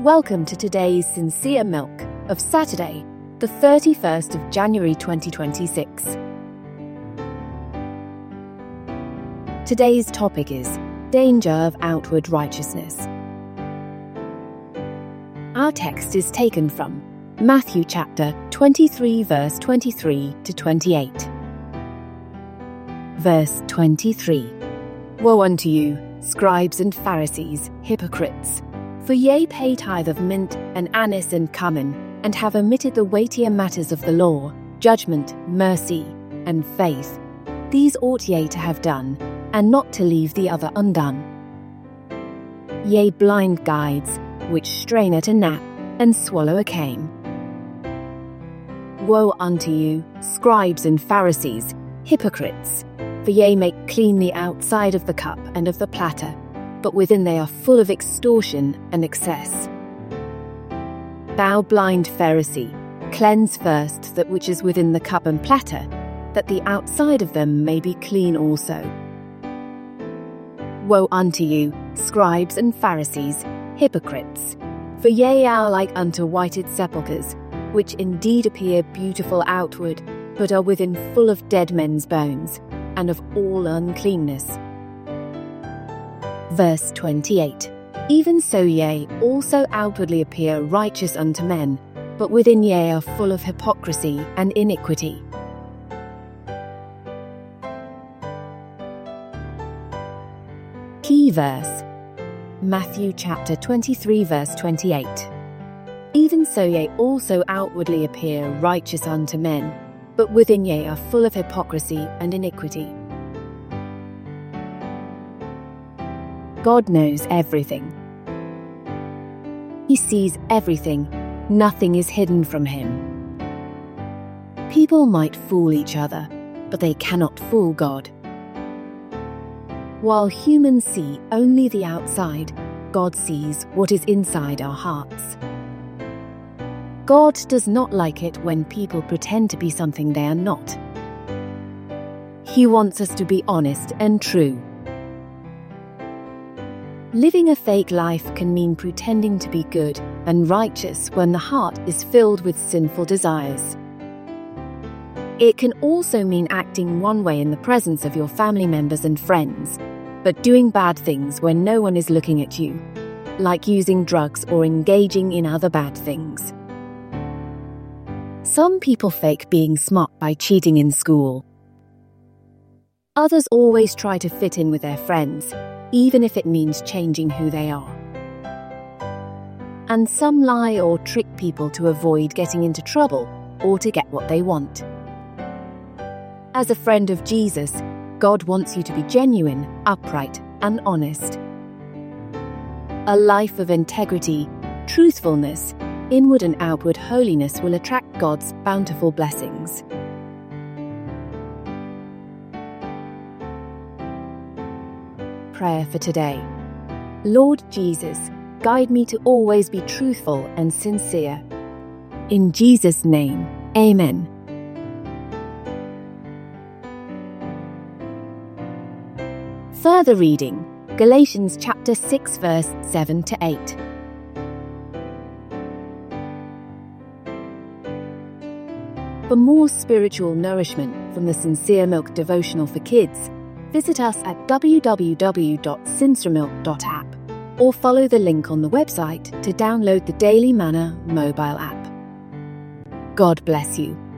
Welcome to today's Sincere Milk of Saturday, the 31st of January 2026. Today's topic is Danger of Outward Righteousness. Our text is taken from Matthew chapter 23 verse 23 to 28. Verse 23. Woe unto you, scribes and Pharisees, hypocrites! For ye pay tithe of mint and anise and cumin, and have omitted the weightier matters of the law, judgment, mercy, and faith. These ought ye to have done, and not to leave the other undone. Ye blind guides, which strain at a gnat, and swallow a cane. Woe unto you, scribes and Pharisees, hypocrites! For ye make clean the outside of the cup and of the platter, but within they are full of extortion and excess. Thou blind Pharisee, cleanse first that which is within the cup and platter, that the outside of them may be clean also. Woe unto you, scribes and Pharisees, hypocrites! For ye are like unto whited sepulchres, which indeed appear beautiful outward, but are within full of dead men's bones, and of all uncleanness. Verse 28. Even so ye also outwardly appear righteous unto men, but within ye are full of hypocrisy and iniquity. Key verse. Matthew chapter 23 verse 28. Even so ye also outwardly appear righteous unto men, but within ye are full of hypocrisy and iniquity. God knows everything. He sees everything. Nothing is hidden from him. People might fool each other, but they cannot fool God. While humans see only the outside, God sees what is inside our hearts. God does not like it when people pretend to be something they are not. He wants us to be honest and true. Living a fake life can mean pretending to be good and righteous when the heart is filled with sinful desires. It can also mean acting one way in the presence of your family members and friends, but doing bad things when no one is looking at you, like using drugs or engaging in other bad things. Some people fake being smart by cheating in school. Others always try to fit in with their friends, even if it means changing who they are. And some lie or trick people to avoid getting into trouble or to get what they want. As a friend of Jesus, God wants you to be genuine, upright, and honest. A life of integrity, truthfulness, inward and outward holiness will attract God's bountiful blessings. Prayer for today. Lord Jesus, guide me to always be truthful and sincere. In Jesus' name, Amen. Further reading, Galatians chapter 6 verse 7 to 8. For more spiritual nourishment from the Sincere Milk devotional for kids, visit us at www.sinceremilk.app or follow the link on the website to download the Daily Manna mobile app. God bless you.